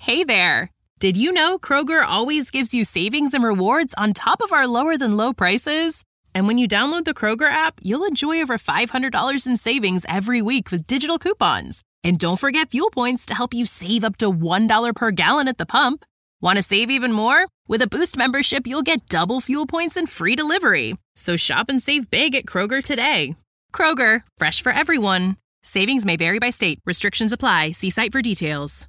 Hey there! Did you know Kroger always gives you savings and rewards on top of our lower-than-low prices? And when you download the Kroger app, you'll enjoy over $500 in savings every week with digital coupons. And don't forget fuel points to help you save up to $1 per gallon at the pump. Want to save even more? With a Boost membership, you'll get double fuel points and free delivery. So shop and save big at Kroger today. Kroger, fresh for everyone. Savings may vary by state. Restrictions apply. See site for details.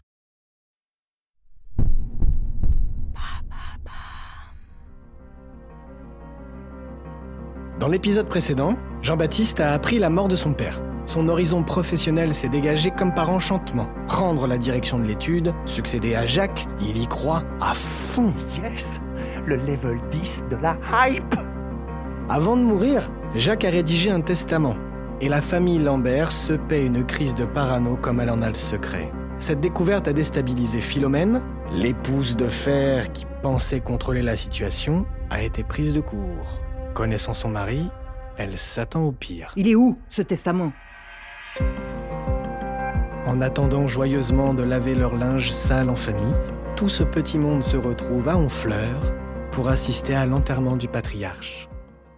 Dans l'épisode précédent, Jean-Baptiste a appris la mort de son père. Son horizon professionnel s'est dégagé comme par enchantement. Prendre la direction de l'étude, succéder à Jacques, il y croit à fond. Yes, le level 10 de la hype. Avant de mourir, Jacques a rédigé un testament. Et la famille Lambert se paie une crise de parano comme elle en a le secret. Cette découverte a déstabilisé Philomène. L'épouse de fer qui pensait contrôler la situation a été prise de court. Connaissant son mari, elle s'attend au pire. Il est où, ce testament ? En attendant joyeusement de laver leur linge sale en famille, tout ce petit monde se retrouve à Honfleur pour assister à l'enterrement du patriarche.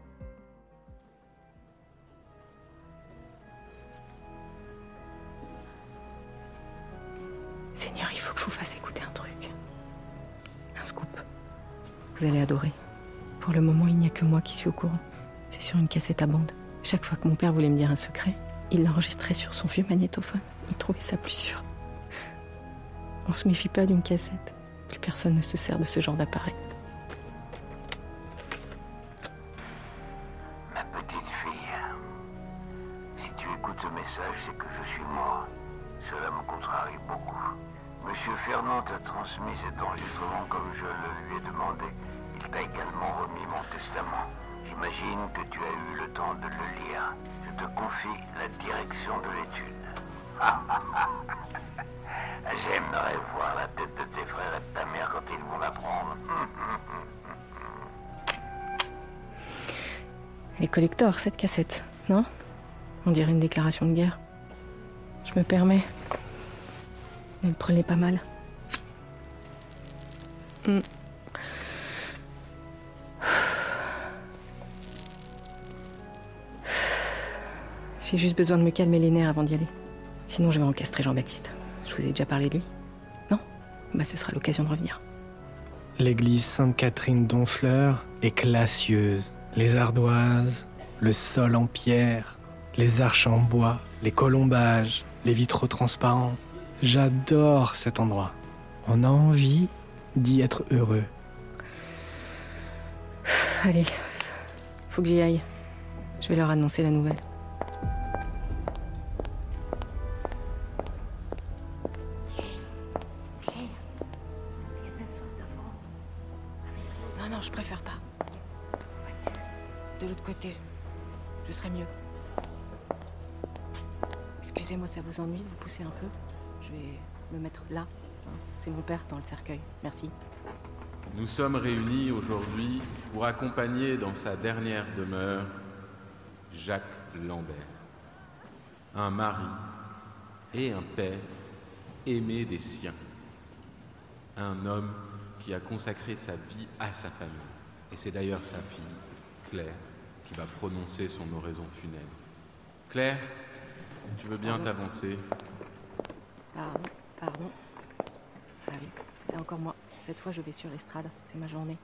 Seigneur, il faut que je vous fasse écouter un truc. Un scoop. Vous allez adorer. Pour le moment, il n'y a que moi qui suis au courant. C'est sur une cassette à bande. Chaque fois que mon père voulait me dire un secret, il l'enregistrait sur son vieux magnétophone. Il trouvait ça plus sûr. On se méfie pas d'une cassette. Plus personne ne se sert de ce genre d'appareil. Ma petite fille, si tu écoutes ce message, c'est que je suis mort. Cela me contrarie beaucoup. Monsieur Fernand t'a transmis cet enregistrement comme je le lui ai demandé. Il t'a également remis mon testament. J'imagine que tu as eu le temps de le lire. Je te confie la direction de l'étude. J'aimerais voir la tête de tes frères et de ta mère quand ils vont l'apprendre. Elle est collector, cette cassette, non ? On dirait une déclaration de guerre. Je me permets. Ne le prenez pas mal. J'ai juste besoin de me calmer les nerfs avant d'y aller. Sinon, je vais encastrer Jean-Baptiste. Je vous ai déjà parlé de lui ? Non ? Bah, ce sera l'occasion de revenir. L'église Sainte-Catherine d'Honfleur est classieuse. Les ardoises, le sol en pierre, les arches en bois, les colombages, les vitraux transparents. J'adore cet endroit. On a envie d'y être heureux. Allez, faut que j'y aille. Je vais leur annoncer la nouvelle. Non, je préfère pas. De l'autre côté, je serai mieux. Excusez-moi, ça vous ennuie de vous pousser un peu ? Je vais me mettre là. C'est mon père dans le cercueil. Merci. Nous sommes réunis aujourd'hui pour accompagner dans sa dernière demeure Jacques Lambert, un mari et un père aimé des siens, un homme qui a consacré sa vie à sa famille. Et c'est d'ailleurs sa fille, Claire, qui va prononcer son oraison funèbre. Claire, si tu veux bien t'avancer. Pardon. Allez, c'est encore moi. Cette fois, je vais sur estrade. C'est ma journée.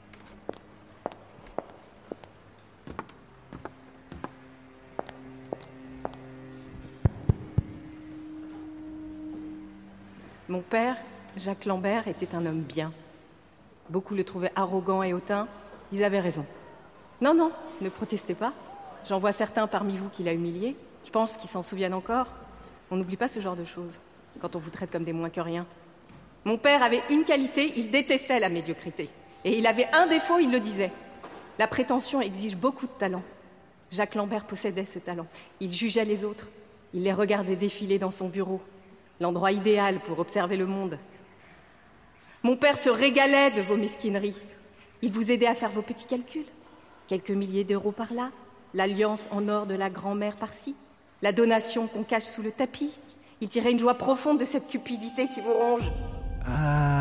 Mon père, Jacques Lambert, était un homme bien. Beaucoup le trouvaient arrogant et hautain. Ils avaient raison. Non, ne protestez pas. J'en vois certains parmi vous qui l'a humilié. Je pense qu'ils s'en souviennent encore. On n'oublie pas ce genre de choses, quand on vous traite comme des moins que rien. Mon père avait une qualité, il détestait la médiocrité. Et il avait un défaut, il le disait. La prétention exige beaucoup de talent. Jacques Lambert possédait ce talent. Il jugeait les autres. Il les regardait défiler dans son bureau. L'endroit idéal pour observer le monde. Mon père se régalait de vos mesquineries. Il vous aidait à faire vos petits calculs. Quelques milliers d'euros par là, l'alliance en or de la grand-mère par-ci, la donation qu'on cache sous le tapis. Il tirait une joie profonde de cette cupidité qui vous ronge. Ah,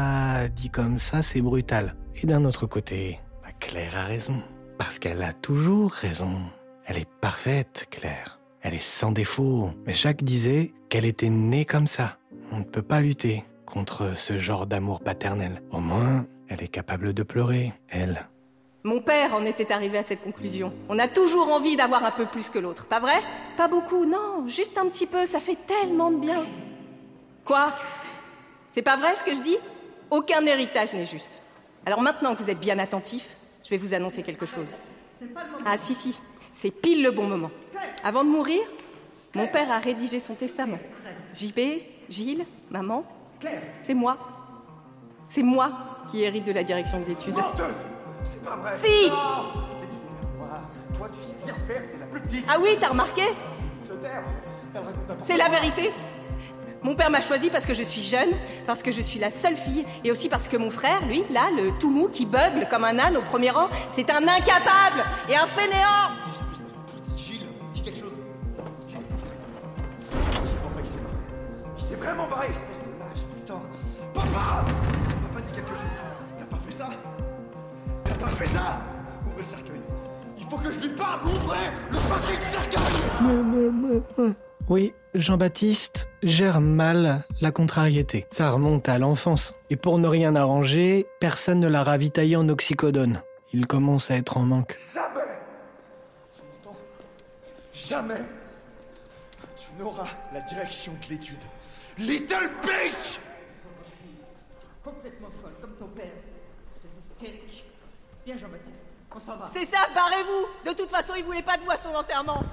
ça, dit comme ça, c'est brutal. Et d'un autre côté, Claire a raison. Parce qu'elle a toujours raison. Elle est parfaite, Claire. Elle est sans défaut. Mais Jacques disait qu'elle était née comme ça. On ne peut pas lutter contre ce genre d'amour paternel. Au moins, elle est capable de pleurer, elle. Mon père en était arrivé à cette conclusion. On a toujours envie d'avoir un peu plus que l'autre, pas vrai? Pas beaucoup, non, juste un petit peu, ça fait tellement de bien. Quoi? C'est pas vrai ce que je dis? Aucun héritage n'est juste. Alors maintenant que vous êtes bien attentifs, je vais vous annoncer quelque chose. Ah si, c'est pile le bon moment. Avant de mourir, mon père a rédigé son testament. JB, Gilles, maman, c'est moi. C'est moi qui hérite de la direction de l'étude. Menteuse! C'est pas vrai! Si! Toi, tu sais bien faire, t'es la plus petite! Ah oui, t'as remarqué? Se taire! Elle raconte n'importe C'est la vérité. Mon père m'a choisi parce que je suis jeune, parce que je suis la seule fille, et aussi parce que mon frère, lui, là, le tout mou qui bugle comme un âne au premier rang, c'est un incapable et un fainéant. Gilles, dis quelque chose. Gilles. Je crois pas qu'il s'est barré. Il s'est vraiment barré, espèce de lâche, putain. Papa dit quelque chose. T'as pas fait ça? T'as pas fait ça? Ouvrez le cercueil. Il faut que je lui parle, ouvrez le fucking cercueil. Oui, Jean-Baptiste gère mal la contrariété. Ça remonte à l'enfance. Et pour ne rien arranger, personne ne l'a ravitaillé en oxycodone. Il commence à être en manque. Jamais! Tu m'entends? Jamais! Tu n'auras la direction de l'étude. Little bitch! Complètement folle, comme ton père. Espèce hystérique. Viens, Jean-Baptiste, on s'en va. C'est ça, barrez-vous. De toute façon, il voulait pas de vous à son enterrement.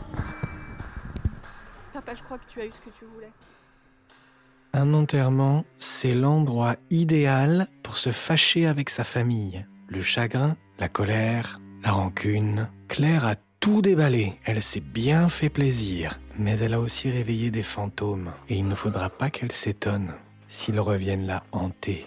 Papa, je crois que tu as eu ce que tu voulais. Un enterrement, c'est l'endroit idéal pour se fâcher avec sa famille. Le chagrin, la colère, la rancune. Claire a tout déballé. Elle s'est bien fait plaisir. Mais elle a aussi réveillé des fantômes. Et il ne faudra pas qu'elle s'étonne s'ils reviennent la hanter.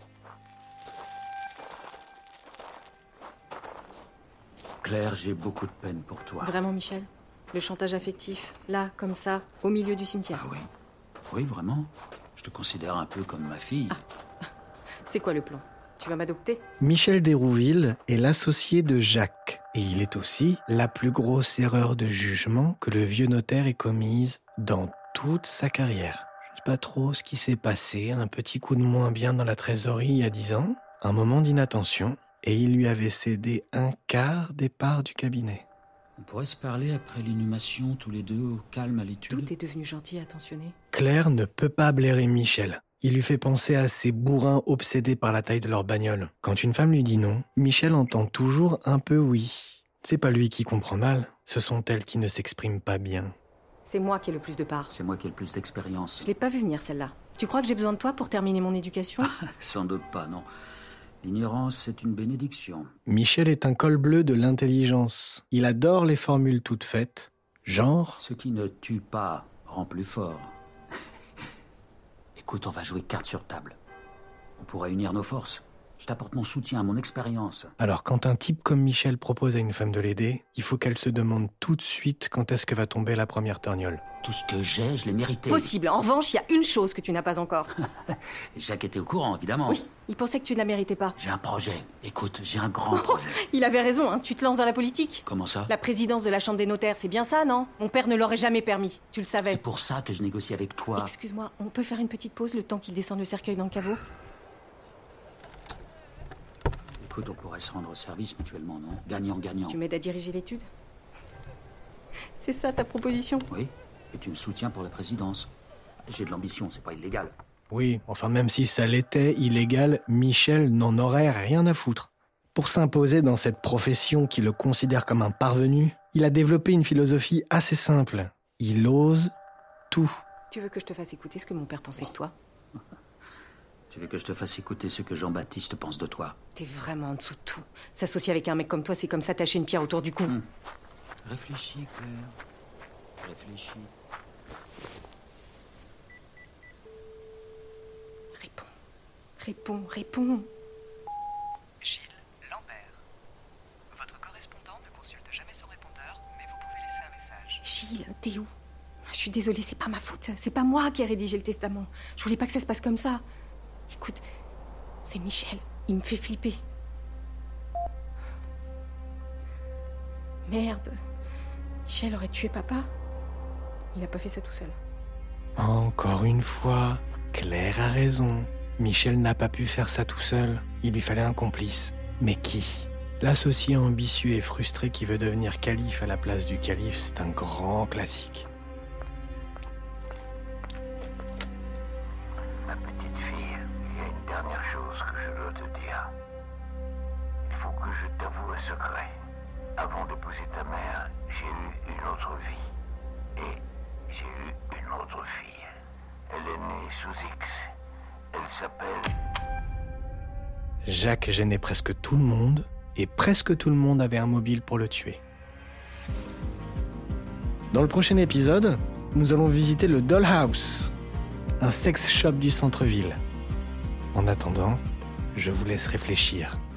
Claire, j'ai beaucoup de peine pour toi. Vraiment, Michel? Le chantage affectif, là, comme ça, au milieu du cimetière. Ah oui? Oui, vraiment? Je te considère un peu comme ma fille. C'est quoi le plan? Tu vas m'adopter? Michel Dérouville est l'associé de Jacques. Et il est aussi la plus grosse erreur de jugement que le vieux notaire ait commise dans toute sa carrière. Je ne sais pas trop ce qui s'est passé, un petit coup de moins bien dans la trésorerie il y a 10 ans, un moment d'inattention, et il lui avait cédé un quart des parts du cabinet. On pourrait se parler après l'inhumation, tous les deux, au calme, à l'étude. Tout est devenu gentil et attentionné. Claire ne peut pas blairer Michel. Il lui fait penser à ces bourrins obsédés par la taille de leur bagnole. Quand une femme lui dit non, Michel entend toujours un peu oui. C'est pas lui qui comprend mal, ce sont elles qui ne s'expriment pas bien. C'est moi qui ai le plus de parts. C'est moi qui ai le plus d'expérience. Je l'ai pas vu venir, celle-là. Tu crois que j'ai besoin de toi pour terminer mon éducation? Sans doute pas, non. L'ignorance, c'est une bénédiction. Michel est un col bleu de l'intelligence. Il adore les formules toutes faites. Genre... Ce qui ne tue pas rend plus fort. Écoute, on va jouer carte sur table. On pourra unir nos forces. Je t'apporte mon soutien, mon expérience. Alors, quand un type comme Michel propose à une femme de l'aider, il faut qu'elle se demande tout de suite quand est-ce que va tomber la première torgnole. Tout ce que j'ai, je l'ai mérité. Possible. En revanche, il y a une chose que tu n'as pas encore. Jacques était au courant, évidemment. Oui, il pensait que tu ne la méritais pas. J'ai un projet. Écoute, j'ai un grand projet. Il avait raison, hein. Tu te lances dans la politique. Comment ça? La présidence de la Chambre des notaires, c'est bien ça, non? Mon père ne l'aurait jamais permis. Tu le savais. C'est pour ça que je négocie avec toi. Excuse-moi, on peut faire une petite pause le temps qu'il descende le cercueil dans le caveau? Écoute, on pourrait se rendre service mutuellement, non? Gagnant-gagnant. Tu m'aides à diriger l'étude? C'est ça ta proposition? Oui, et tu me soutiens pour la présidence. J'ai de l'ambition, c'est pas illégal. Oui, enfin même si ça l'était illégal, Michel n'en aurait rien à foutre. Pour s'imposer dans cette profession qui le considère comme un parvenu, il a développé une philosophie assez simple. Il ose tout. Tu veux que je te fasse écouter ce que mon père pensait de toi? Tu veux que je te fasse écouter ce que Jean-Baptiste pense de toi? T'es vraiment en dessous de tout. S'associer avec un mec comme toi, c'est comme s'attacher une pierre autour du cou. Réfléchis, Claire. Réfléchis. Réponds. Gilles Lambert. Votre correspondant ne consulte jamais son répondeur, mais vous pouvez laisser un message. Gilles, t'es où? Je suis désolée, c'est pas ma faute. C'est pas moi qui ai rédigé le testament. Je voulais pas que ça se passe comme ça. Écoute, C'est Michel. Il me fait flipper. Merde. Michel aurait tué papa. Il n'a pas fait ça tout seul. Encore une fois, Claire a raison. Michel n'a pas pu faire ça tout seul. Il lui fallait un complice. Mais qui ? L'associé ambitieux et frustré qui veut devenir calife à la place du calife, c'est un grand classique. Ma petite fille, il y a une dernière chose que je dois te dire. Il faut que je t'avoue un secret. Avant d'épouser ta mère, j'ai eu une autre vie. Et j'ai eu une autre fille. Elle est née sous X. Elle s'appelle... Jacques gênait presque tout le monde, et presque tout le monde avait un mobile pour le tuer. Dans le prochain épisode, nous allons visiter le Dollhouse, un sex shop du centre-ville. En attendant, je vous laisse réfléchir.